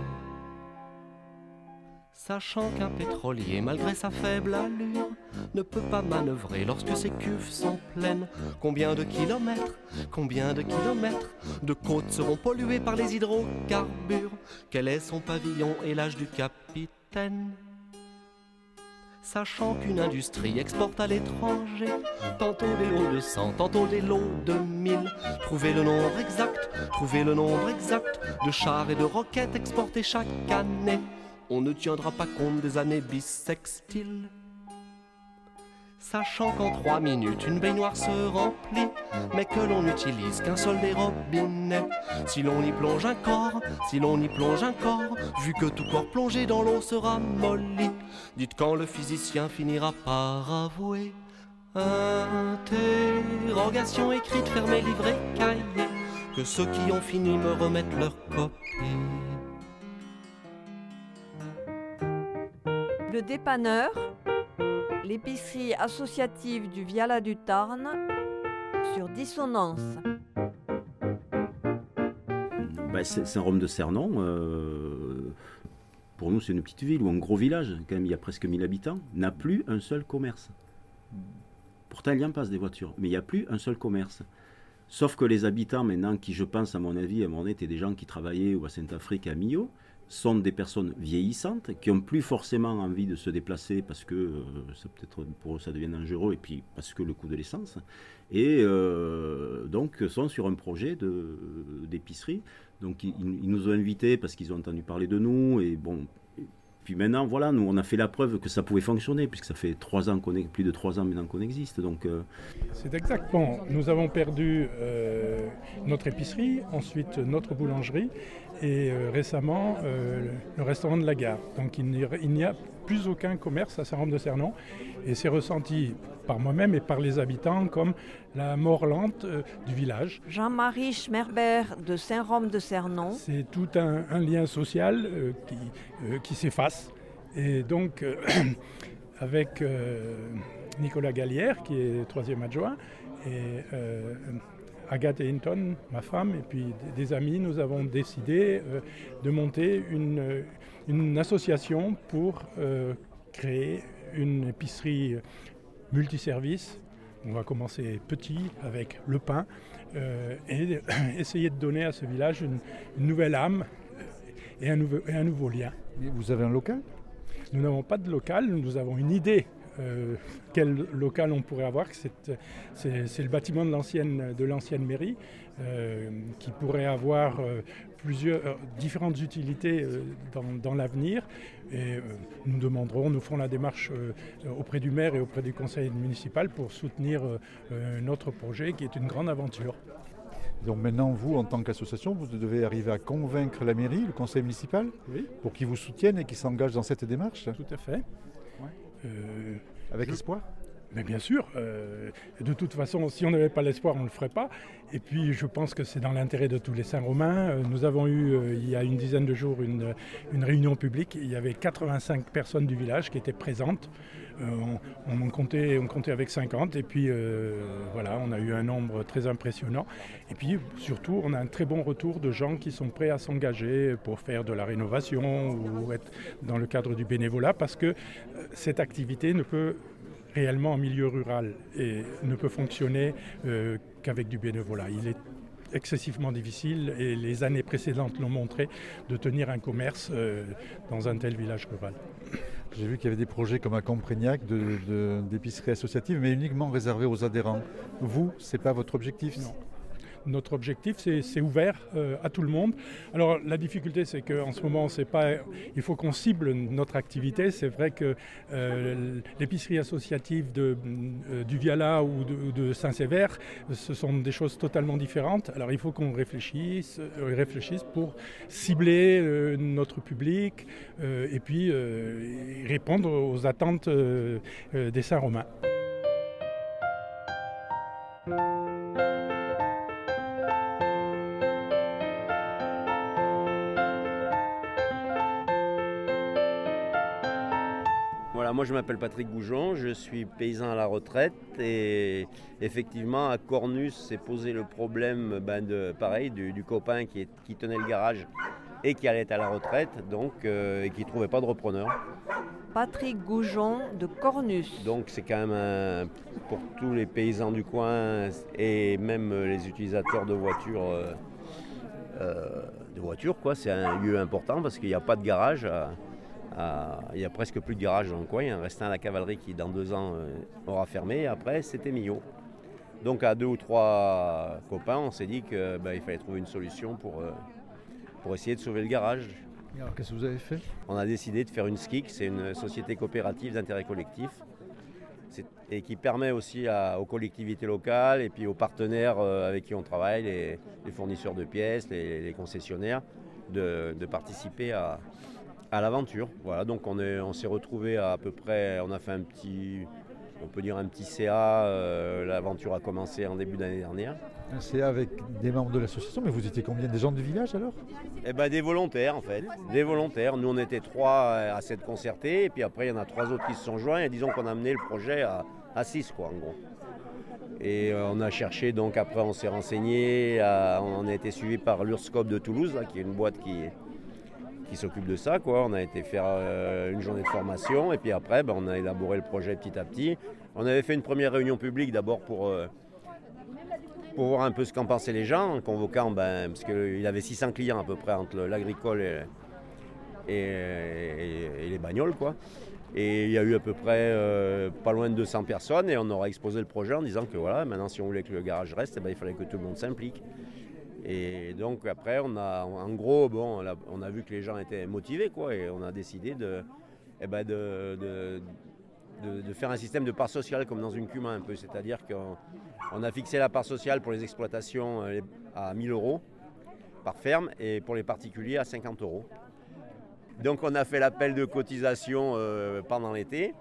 Sachant qu'un pétrolier, malgré sa faible allure, ne peut pas manœuvrer lorsque ses cuves sont pleines. Combien de kilomètres, combien de kilomètres de côtes seront polluées par les hydrocarbures? Quel est son pavillon et l'âge du capitaine? sachant qu'une industrie exporte à l'étranger tantôt des lots de cent, tantôt des lots de mille. Trouvez le nombre exact, trouvez le nombre exact de chars et de roquettes exportés chaque année. On ne tiendra pas compte des années bissextiles. Sachant qu'en trois minutes une baignoire se remplit, mais que l'on n'utilise qu'un seul des robinets. Si l'on y plonge un corps, si l'on y plonge un corps, vu que tout corps plongé dans l'eau sera molli, dites quand le physicien finira par avouer. Interrogation écrite, fermée, livrée, cahier, que ceux qui ont fini me remettent leur copie. Le dépanneur, l'épicerie associative du Viala du Tarn, sur Dissonance. Ben, Saint-Rome de Cernon, euh, pour nous c'est une petite ville ou un gros village, quand même il y a presque mille habitants, n'a plus un seul commerce. Pourtant il y en passe des voitures, mais il n'y a plus un seul commerce. Sauf que les habitants maintenant, qui je pense à mon avis, à mon avis, étaient des gens qui travaillaient ou à Saint-Afrique et à Millau, sont des personnes vieillissantes qui n'ont plus forcément envie de se déplacer parce que euh, ça peut-être pour eux ça devient dangereux et puis parce que le coût de l'essence, et euh, donc sont sur un projet de, d'épicerie. Donc ils, ils nous ont invités parce qu'ils ont entendu parler de nous, et bon, puis maintenant voilà, nous on a fait la preuve que ça pouvait fonctionner puisque ça fait trois ans qu'on est, plus de trois ans maintenant qu'on existe. Donc euh... c'est exact. Bon, nous avons perdu euh, notre épicerie, ensuite notre boulangerie, et euh, récemment euh, le restaurant de la gare. Donc il n'y, a, il n'y a plus aucun commerce à Saint-Rome de Cernon, et c'est ressenti par moi-même et par les habitants comme la mort lente euh, du village. Jean-Marie Schmerber de Saint-Rome de Cernon. C'est tout un, un lien social euh, qui, euh, qui s'efface, et donc euh, avec euh, Nicolas Gallière qui est troisième adjoint, et euh, Agathe Hinton, ma femme, et puis des amis, nous avons décidé euh, de monter une, une association pour euh, créer une épicerie multiservice. On va commencer petit avec le pain euh, et essayer de donner à ce village une, une nouvelle âme et un nouveau, et un nouveau lien. Et vous avez un local ? Nous n'avons pas de local, nous avons une idée. Euh, quel local on pourrait avoir, c'est, c'est, c'est le bâtiment de l'ancienne, de l'ancienne mairie euh, qui pourrait avoir euh, plusieurs euh, différentes utilités euh, dans, dans l'avenir, et euh, nous demanderons, nous ferons la démarche euh, auprès du maire et auprès du conseil municipal pour soutenir euh, notre projet qui est une grande aventure. Donc maintenant, vous, en tant qu'association, vous devez arriver à convaincre la mairie, le conseil municipal, oui, pour qu'ils vous soutiennent et qu'ils s'engagent dans cette démarche. Tout à fait. Euh, Avec je... espoir ? Mais bien sûr, euh, de toute façon, si on n'avait pas l'espoir, on ne le ferait pas. Et puis, je pense que c'est dans l'intérêt de tous les Saint-Romains. Euh, nous avons eu, euh, il y a une dizaine de jours, une, une réunion publique. Il y avait quatre-vingt-cinq personnes du village qui étaient présentes. Euh, on, on, comptait, on comptait avec cinquante. Et puis, euh, voilà, on a eu un nombre très impressionnant. Et puis, surtout, on a un très bon retour de gens qui sont prêts à s'engager pour faire de la rénovation ou être dans le cadre du bénévolat, parce que euh, cette activité ne peut réellement en milieu rural et ne peut fonctionner euh, qu'avec du bénévolat. Il est excessivement difficile, et les années précédentes l'ont montré, de tenir un commerce euh, dans un tel village rural. J'ai vu qu'il y avait des projets comme à Comprignac de, de, d'épicerie associative, mais uniquement réservés aux adhérents. Vous, ce n'est pas votre objectif ? Non. Notre objectif, c'est, c'est ouvert euh, à tout le monde. Alors la difficulté, c'est qu'en ce moment, c'est pas, il faut qu'on cible notre activité. C'est vrai que euh, l'épicerie associative de, euh, du Viala ou de, de Saint-Sévère, ce sont des choses totalement différentes. Alors il faut qu'on réfléchisse, euh, réfléchisse pour cibler euh, notre public euh, et puis euh, répondre aux attentes euh, euh, des Saint-Romains. Moi je m'appelle Patrick Goujon, je suis paysan à la retraite, et effectivement à Cornus s'est posé le problème ben, de, pareil, du, du copain qui, est, qui tenait le garage et qui allait être à la retraite, donc, euh, et qui ne trouvait pas de repreneur. Patrick Goujon de Cornus. Donc c'est quand même un, pour tous les paysans du coin et même les utilisateurs de voitures, euh, euh, de voitures quoi, c'est un lieu important parce qu'il n'y a pas de garage à, à, il n'y a presque plus de garage dans le coin. Il en reste un à la cavalerie qui, dans deux ans, euh, aura fermé. Et après, c'était Millau. Donc, à deux ou trois copains, on s'est dit qu'il ben, fallait trouver une solution pour, euh, pour essayer de sauver le garage. Et alors, qu'est-ce que vous avez fait? On a décidé de faire une S C I C, c'est une société coopérative d'intérêt collectif. Et qui permet aussi à, aux collectivités locales et puis aux partenaires euh, avec qui on travaille, les, les fournisseurs de pièces, les, les concessionnaires, de, de participer à, à l'aventure. Voilà, donc on, est, on s'est retrouvés à, à peu près, on a fait un petit, on peut dire un petit C A, euh, l'aventure a commencé en début d'année dernière. Un C A avec des membres de l'association, mais vous étiez combien? Des gens du village alors? Eh ben, des volontaires en fait, des volontaires. Nous on était trois à s'être concertés et puis après il y en a trois autres qui se sont joints et disons qu'on a mené le projet à à six quoi en gros. Et euh, on a cherché, donc après on s'est renseigné, à, on a été suivi par l'Urscope de Toulouse, là, qui est une boîte qui, qui s'occupe de ça quoi. On a été faire euh, une journée de formation et puis après ben, on a élaboré le projet petit à petit. On avait fait une première réunion publique d'abord pour, euh, pour voir un peu ce qu'en pensaient les gens, en convoquant, ben, parce qu'il avait six cents clients à peu près entre l'agricole et, et, et, et les bagnoles quoi. Et il y a eu à peu près euh, pas loin de deux cents personnes et on aura exposé le projet en disant que voilà, maintenant si on voulait que le garage reste, eh ben, il fallait que tout le monde s'implique. Et donc après, on a, en gros, bon, on a vu que les gens étaient motivés quoi, et on a décidé de, eh ben, de, de, de, de faire un système de part sociale comme dans une C U M A un peu. C'est-à-dire qu'on on a fixé la part sociale pour les exploitations à mille euros par ferme et pour les particuliers à cinquante euros. Donc on a fait l'appel de cotisation euh, pendant l'été.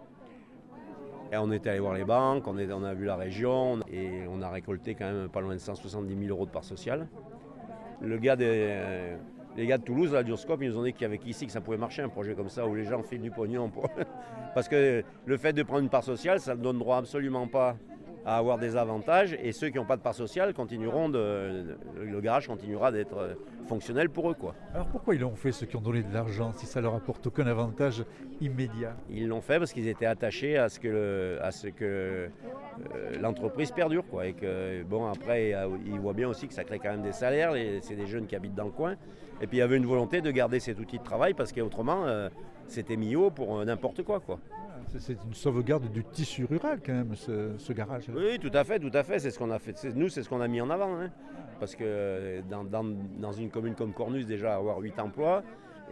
Et on est allé voir les banques, on, est, on a vu la région et on a récolté quand même pas loin de cent soixante-dix mille euros de part sociale. Le gars des, euh, les gars de Toulouse, la Durscope, ils nous ont dit qu'avec ici que ça pouvait marcher un projet comme ça où les gens filent du pognon. Pour... Parce que le fait de prendre une part sociale, ça ne donne droit absolument pas à avoir des avantages et ceux qui n'ont pas de part sociale continueront de, le garage continuera d'être fonctionnel pour eux quoi. Alors pourquoi ils l'ont fait ceux qui ont donné de l'argent si ça leur apporte aucun avantage immédiat? Ils l'ont fait parce qu'ils étaient attachés à ce que, le, à ce que euh, l'entreprise perdure quoi et que bon après ils voient bien aussi que ça crée quand même des salaires, les, c'est des jeunes qui habitent dans le coin et puis il y avait une volonté de garder cet outil de travail parce qu'autrement euh, c'était mis haut pour euh, n'importe quoi quoi. C'est une sauvegarde du tissu rural quand même, ce, ce garage. Oui, tout à fait, tout à fait. C'est ce qu'on a fait. C'est, nous, c'est ce qu'on a mis en avant. Hein. Parce que dans, dans, dans une commune comme Cornus, déjà avoir huit emplois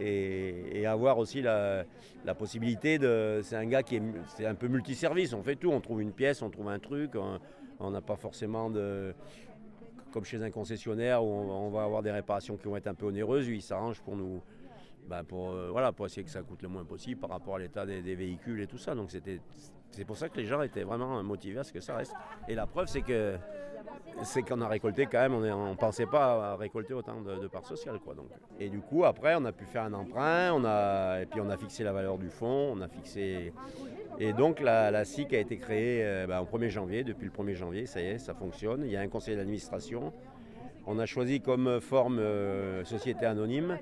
et, et avoir aussi la, la possibilité de. C'est un gars qui est, c'est un peu multiservice. On fait tout. On trouve une pièce, on trouve un truc. On n'a pas forcément de. Comme chez un concessionnaire où on, on va avoir des réparations qui vont être un peu onéreuses. Lui, il s'arrange pour nous. Ben pour, euh, voilà, pour essayer que ça coûte le moins possible par rapport à l'état des, des véhicules et tout ça. Donc c'était, c'est pour ça que les gens étaient vraiment motivés à ce que ça reste. Et la preuve, c'est, que, c'est qu'on a récolté quand même, on ne pensait pas à récolter autant de, de parts sociales. Quoi, donc. Et du coup, après, on a pu faire un emprunt, on a, et puis on a fixé la valeur du fonds, on a fixé... Et donc la, la S I C a été créée euh, ben, au premier janvier, depuis le premier janvier, ça y est, ça fonctionne. Il y a un conseil d'administration. On a choisi comme forme euh, société anonyme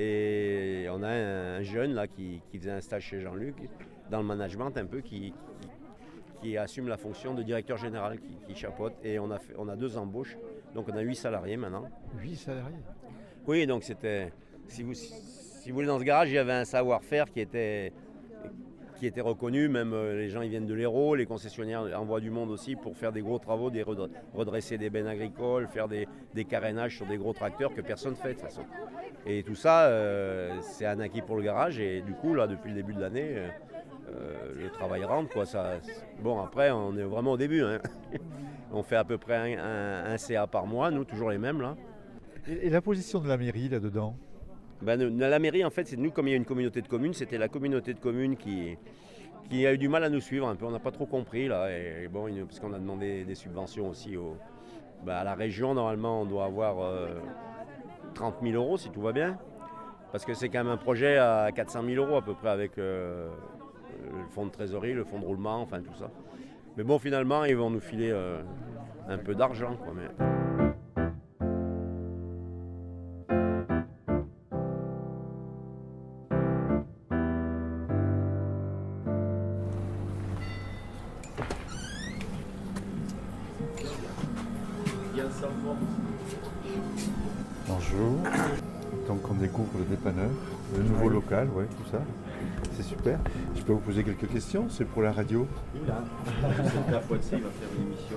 et on a un, un jeune là qui, qui faisait un stage chez Jean-Luc dans le management un peu qui, qui, qui assume la fonction de directeur général qui, qui chapeaute et on a, fait, on a deux embauches donc on a huit salariés maintenant. Huit salariés? Oui, donc c'était si vous, si vous voulez dans ce garage il y avait un savoir-faire qui était qui était reconnu, même euh, les gens ils viennent de l'Hérault, les concessionnaires envoient du monde aussi pour faire des gros travaux, des redresser des bennes agricoles, faire des, des carénages sur des gros tracteurs que personne ne fait de toute façon. Et tout ça, euh, c'est un acquis pour le garage et du coup, là, depuis le début de l'année, euh, euh, le travail rentre. Quoi, ça, bon, après, on est vraiment au début. Hein. On fait à peu près un, un, un C A par mois, nous, toujours les mêmes. Là. Et, et la position de la mairie là-dedans? Ben, la mairie, en fait, c'est nous, comme il y a une communauté de communes, c'était la communauté de communes qui, qui a eu du mal à nous suivre un peu. On n'a pas trop compris, là, et, et bon, parce qu'on a demandé des subventions aussi au, ben, à la région. Normalement, on doit avoir euh, trente mille euros, si tout va bien, parce que c'est quand même un projet à quatre cent mille euros à peu près avec euh, le fonds de trésorerie, le fonds de roulement, enfin tout ça. Mais bon, finalement, ils vont nous filer euh, un peu d'argent, quoi. Mais... Bonjour. Donc on découvre le dépanneur, le nouveau oui. local, ouais, tout ça. C'est super. Je peux vous poser quelques questions, c'est pour la radio. Là, c'est la fois de ça, il va faire une émission.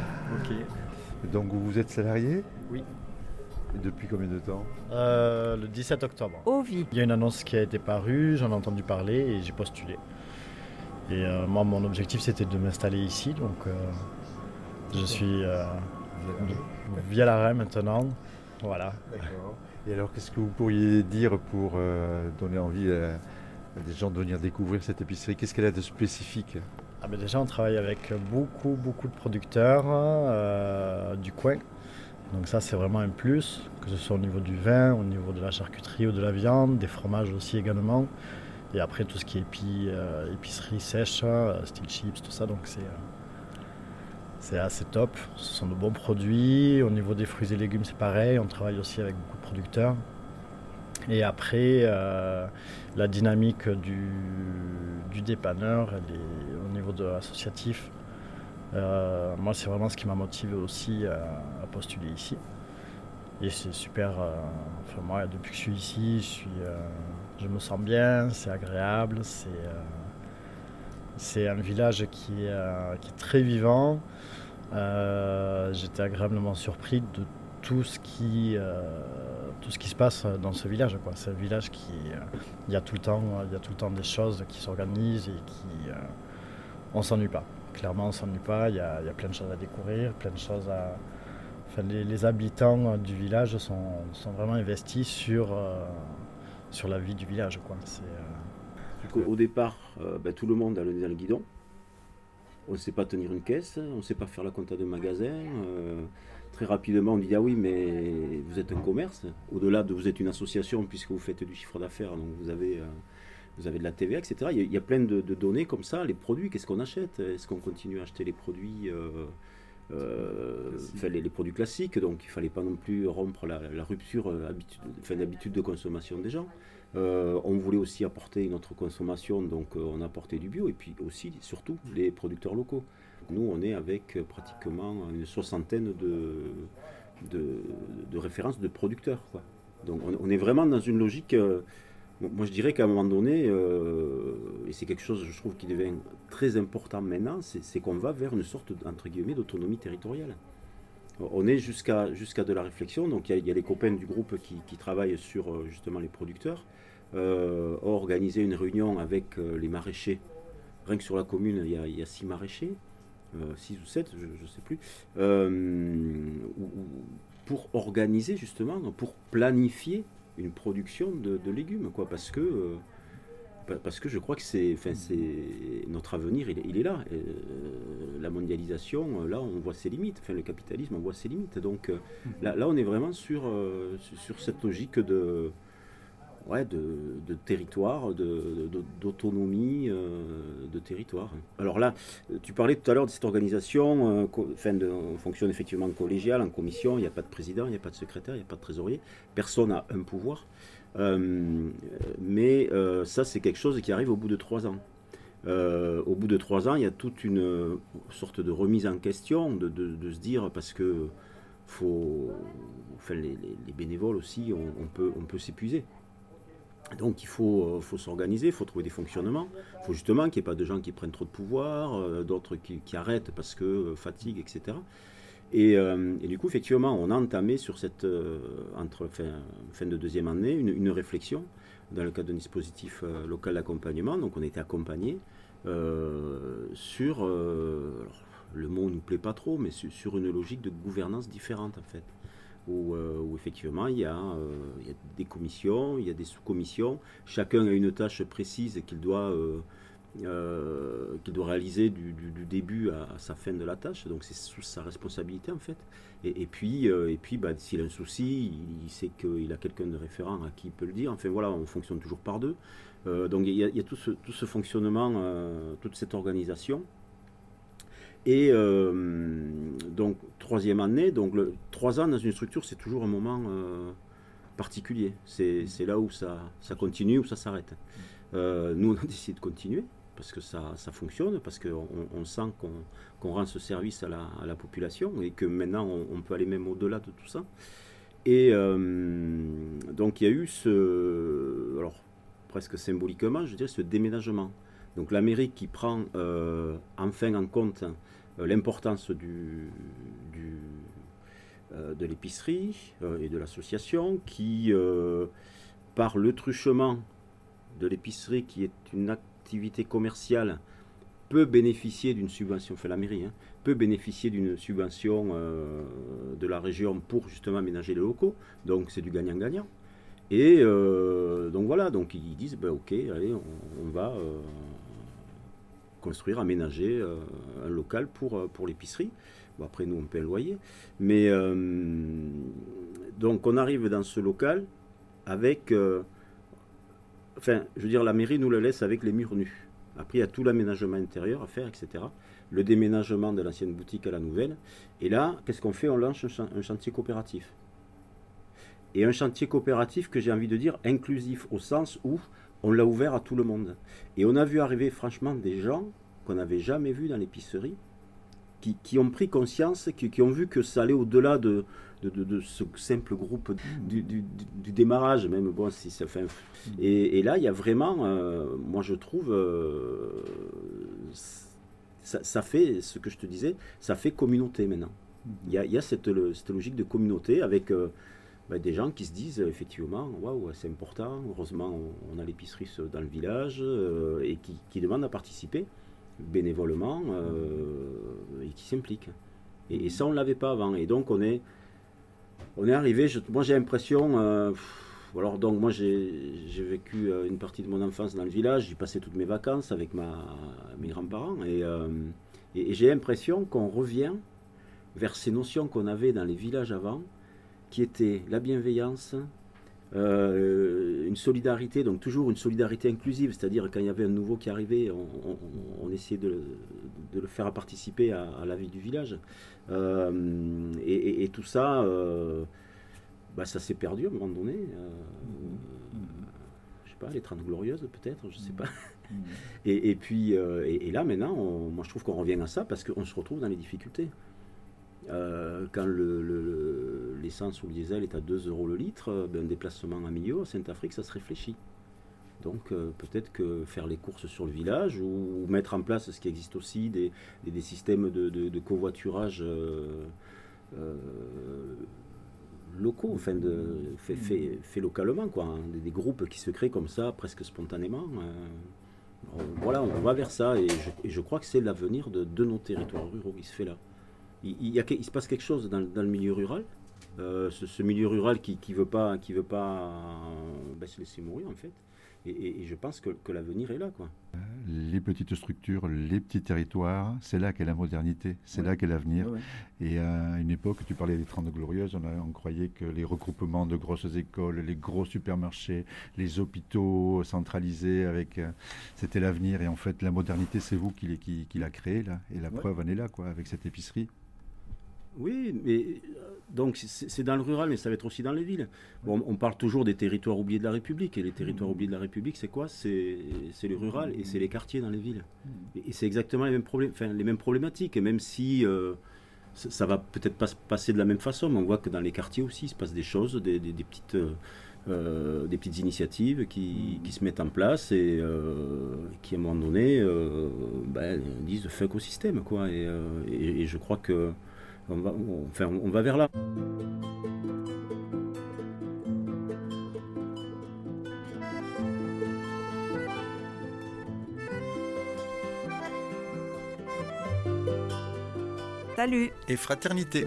Ok. Donc vous êtes salarié? Oui. Et depuis combien de temps? euh, Le dix-sept octobre. Ovi. Il y a une annonce qui a été parue, j'en ai entendu parler et j'ai postulé. Et euh, moi, mon objectif, c'était de m'installer ici, donc euh, je suis euh, via l'arrêt maintenant. Voilà. D'accord. Et alors, qu'est-ce que vous pourriez dire pour euh, donner envie à, à des gens de venir découvrir cette épicerie? Qu'est-ce qu'elle a de spécifique? Ah ben déjà, on travaille avec beaucoup, beaucoup de producteurs euh, du coin. Donc ça, c'est vraiment un plus, que ce soit au niveau du vin, au niveau de la charcuterie ou de la viande, des fromages aussi également. Et après, tout ce qui est épi, euh, épicerie sèche, euh, style chips, tout ça, donc c'est, euh, c'est assez top. Ce sont de bons produits. Au niveau des fruits et légumes, c'est pareil. On travaille aussi avec beaucoup de producteurs. Et après, euh, la dynamique du, du dépanneur, elle est, au niveau de l'associatif, euh, moi, c'est vraiment ce qui m'a motivé aussi à, à postuler ici. Et c'est super. Euh, enfin, moi, depuis que je suis ici, je, suis, euh, je me sens bien, c'est agréable. C'est, euh, c'est un village qui est, euh, qui est très vivant. Euh, j'étais agréablement surpris de tout ce qui, euh, tout ce qui se passe dans ce village, quoi. C'est un village qui, euh, il y a tout le temps, il y a tout le temps des choses qui s'organisent et qui, euh, on s'ennuie pas. Clairement, on s'ennuie pas. Il y a, il y a plein de choses à découvrir, plein de choses à. Enfin, les, les habitants du village sont, sont vraiment investis sur, euh, sur la vie du village, quoi. C'est, euh... Au départ, euh, ben, tout le monde a le nez dans le guidon. On ne sait pas tenir une caisse, on ne sait pas faire la compta de magasin. Euh, très rapidement, on dit ah oui, mais vous êtes un commerce. Au-delà de vous êtes une association puisque vous faites du chiffre d'affaires, donc vous avez, euh, vous avez de la T V A, et cetera. Il y a, il y a plein de, de données comme ça. Les produits, qu'est-ce qu'on achète? Est-ce qu'on continue à acheter les produits euh, euh, enfin, les, les produits classiques? Donc il ne fallait pas non plus rompre la, la rupture, euh, habitude, enfin, l'habitude de consommation des gens. Euh, on voulait aussi apporter une autre consommation, donc euh, on a apporté du bio et puis aussi, surtout, les producteurs locaux. Nous, on est avec euh, pratiquement une soixantaine de, de, de références de producteurs, quoi. Donc on, on est vraiment dans une logique, euh, moi je dirais qu'à un moment donné, euh, et c'est quelque chose je trouve qui devient très important maintenant, c'est, c'est qu'on va vers une sorte entre guillemets d'autonomie territoriale. On est jusqu'à, jusqu'à de la réflexion, donc il y, y a les copains du groupe qui, qui travaillent sur euh, justement les producteurs, euh, ont organisé une réunion avec euh, les maraîchers. Rien que sur la commune, il y a, il y a six maraîchers, euh, six ou sept, je ne sais plus, euh, où, où, pour organiser justement, pour planifier une production de, de légumes, quoi, parce que... Euh, Parce que je crois que c'est, enfin, c'est notre avenir, il est, il est là. Euh, la mondialisation, là, on voit ses limites. Enfin, le capitalisme, on voit ses limites. Donc euh, là, là, on est vraiment sur, euh, sur cette logique de, ouais, de, de territoire, de, de, d'autonomie euh, de territoire. Alors là, tu parlais tout à l'heure de cette organisation. Euh, co- enfin, de, on fonctionne effectivement en collégial, en commission. Il n'y a pas de président, il n'y a pas de secrétaire, il n'y a pas de trésorier. Personne n'a un pouvoir. Euh, mais euh, ça, c'est quelque chose qui arrive au bout de trois ans. Euh, au bout de trois ans, il y a toute une sorte de remise en question, de, de, de se dire, parce que faut, enfin, les, les, les bénévoles aussi, on, on, peut, on peut s'épuiser. Donc il faut, faut s'organiser, il faut trouver des fonctionnements. Il faut justement qu'il n'y ait pas de gens qui prennent trop de pouvoir, euh, d'autres qui, qui arrêtent parce que euh, fatigue, et cetera. Et, euh, et du coup, effectivement, on a entamé sur cette, euh, entre fin, fin de deuxième année, une, une réflexion dans le cadre d'un dispositif euh, local d'accompagnement. Donc, on a été accompagné euh, sur, euh, alors, le mot ne nous plaît pas trop, mais sur, sur une logique de gouvernance différente, en fait. Où, euh, où effectivement, il y, a, euh, il y a des commissions, il y a des sous-commissions. Chacun a une tâche précise qu'il doit... Euh, Euh, qu'il doit réaliser du, du, du début à, à sa fin de la tâche, donc c'est sous sa responsabilité en fait. Et, et puis, euh, et puis bah, s'il a un souci, il, il sait qu'il a quelqu'un de référent à qui il peut le dire. Enfin voilà, on fonctionne toujours par deux. Euh, donc il y a, il y a tout, ce, tout ce fonctionnement, euh, toute cette organisation. Et euh, donc troisième année, donc le, trois ans dans une structure, c'est toujours un moment euh, particulier. C'est, c'est là où ça, ça continue, où ça s'arrête. Euh, nous, on a décidé de continuer. Parce que ça, ça fonctionne, parce qu'on on sent qu'on, qu'on rend ce service à la, à la population et que maintenant on, on peut aller même au-delà de tout ça. Et euh, donc il y a eu ce, alors presque symboliquement, je dirais, ce déménagement. Donc la mairie qui prend euh, enfin en compte euh, l'importance du, du, euh, de l'épicerie euh, et de l'association, qui, euh, par le truchement de l'épicerie, qui est une activité commerciale, peut bénéficier d'une subvention, enfin la mairie, hein, peut bénéficier d'une subvention euh, de la région pour justement aménager les locaux. Donc c'est du gagnant-gagnant. Et euh, donc voilà, donc ils disent, ben, ok, allez, on, on va euh, construire, aménager euh, un local pour, pour l'épicerie. Bon, après nous on paie un loyer. Mais euh, donc on arrive dans ce local avec, euh, enfin je veux dire, la mairie nous le laisse avec les murs nus. Après, il y a tout l'aménagement intérieur à faire, et cetera. Le déménagement de l'ancienne boutique à la nouvelle. Et là, qu'est-ce qu'on fait? On lance un chantier coopératif. Et un chantier coopératif que j'ai envie de dire inclusif, au sens où on l'a ouvert à tout le monde. Et on a vu arriver franchement des gens qu'on n'avait jamais vus dans l'épicerie, qui, qui ont pris conscience, qui, qui ont vu que ça allait au-delà de, de, de, de ce simple groupe du, du, du, du démarrage, même bon, si ça fait. Et, et là, il y a vraiment, euh, moi je trouve, euh, ça, ça fait ce que je te disais, ça fait communauté maintenant. Il y a, il y a cette, cette logique de communauté avec euh, ben, des gens qui se disent effectivement, waouh, c'est important, heureusement on, on a l'épicerie dans le village euh, et qui, qui demandent à participer bénévolement euh, et qui s'impliquent. Et, et ça, on ne l'avait pas avant. Et donc, on est, on est arrivé, je, moi j'ai l'impression, euh, alors donc moi j'ai, j'ai vécu une partie de mon enfance dans le village, j'y passais toutes mes vacances avec ma, mes grands-parents, et, euh, et, et j'ai l'impression qu'on revient vers ces notions qu'on avait dans les villages avant, qui étaient la bienveillance, Euh, une solidarité, donc toujours une solidarité inclusive, c'est-à-dire quand il y avait un nouveau qui arrivait, on, on, on essayait de, de le faire participer à, à la vie du village. Euh, et, et, et tout ça, euh, bah, ça s'est perdu à un moment donné. Euh, je sais pas, les Trente Glorieuses peut-être, je sais pas. Et, et puis, euh, et, et là maintenant, on, moi je trouve qu'on revient à ça parce qu'on se retrouve dans les difficultés. Euh, quand le, le, l'essence ou le diesel est à deux euros le litre, ben, un déplacement à Millau, à Saint-Afrique, ça se réfléchit. Donc euh, peut-être que faire les courses sur le village ou, ou mettre en place ce qui existe aussi, des, des, des systèmes de, de, de covoiturage euh, euh, locaux, enfin de, fait, fait, fait localement, quoi, hein, des, des groupes qui se créent comme ça, presque spontanément. Euh, voilà, on va vers ça et je, et je crois que c'est l'avenir de, de nos territoires ruraux qui se fait là. Il, il, y a, il se passe quelque chose dans, dans le milieu rural, euh, ce, ce milieu rural qui ne veut pas, qui veut pas ben, se laisser mourir en fait. Et, et, et je pense que, que l'avenir est là, quoi. Les petites structures, les petits territoires, c'est là qu'est la modernité, c'est ouais. là qu'est l'avenir. Ouais, ouais. Et à une époque, tu parlais des Trente Glorieuses, on, a, on croyait que les regroupements de grosses écoles, les gros supermarchés, les hôpitaux centralisés, avec, euh, c'était l'avenir. Et en fait, la modernité, c'est vous qui, qui, qui l'a créée, là. Et la ouais. preuve en est là, quoi, avec cette épicerie. Oui, mais donc c'est, c'est dans le rural, mais ça va être aussi dans les villes. Bon, on parle toujours des territoires oubliés de la République, et les territoires oubliés de la République, c'est quoi? C'est, c'est le rural et c'est les quartiers dans les villes. Et, et c'est exactement les mêmes, problèmes, enfin, les mêmes problématiques, et même si euh, ça, ça va peut-être pas se passer de la même façon, mais on voit que dans les quartiers aussi, il se passe des choses, des, des, des, petites, euh, des petites initiatives qui, qui se mettent en place et euh, qui, à un moment donné, euh, ben, disent fuck au système, quoi. Et, euh, et, et je crois que On va, on, enfin, on va vers là. Salut et fraternité.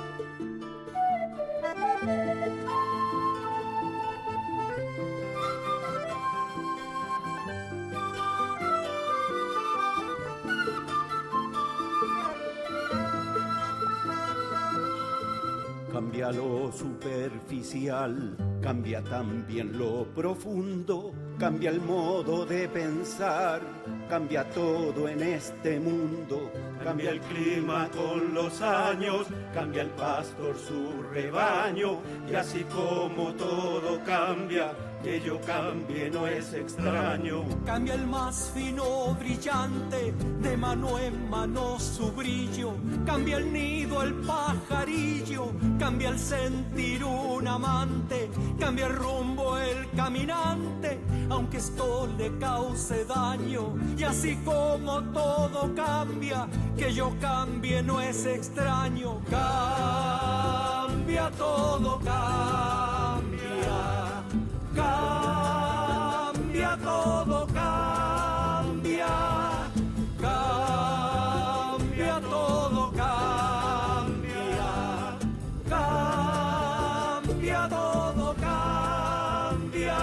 Cambia lo superficial, cambia también lo profundo, cambia el modo de pensar, cambia todo en este mundo, cambia el clima con los años, cambia el pastor su rebaño, y así como todo cambia, que yo cambie no es extraño. Cambia el más fino brillante, de mano en mano su brillo. Cambia el nido el pajarillo, cambia el sentir un amante. Cambia el rumbo el caminante, aunque esto le cause daño. Y así como todo cambia, que yo cambie no es extraño. Cambia todo, cambia, cambia todo, cambia, cambia todo, cambia, cambia todo, cambia.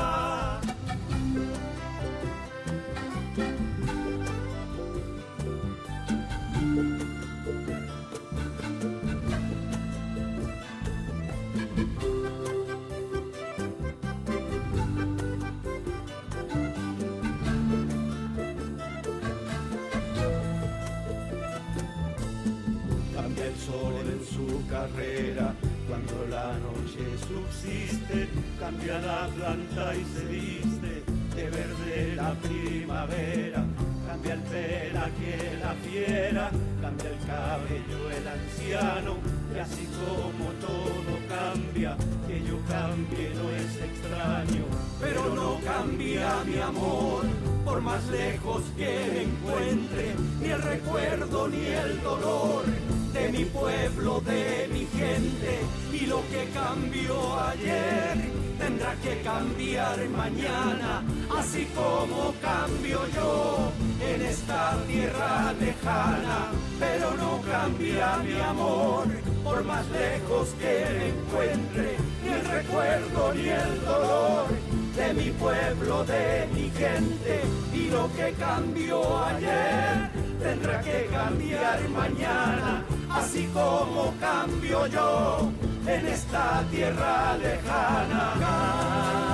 Cambia el sol en su carrera cuando la noche subsiste. Cambia la planta y se viste de verde la primavera. Cambia el pelaje la fiera, cambia el cabello el anciano. Y así como todo cambia, que yo cambie no es extraño. Pero no cambia mi amor, por más lejos que me encuentre, ni el recuerdo ni el dolor de mi pueblo, de mi gente. Y lo que cambió ayer tendrá que cambiar mañana, así como cambio yo en esta tierra lejana. Pero no cambia mi amor, por más lejos que me encuentre, ni el recuerdo ni el dolor de mi pueblo, de mi gente. Y lo que cambió ayer tendrá que cambiar mañana, así como cambio yo en esta tierra lejana.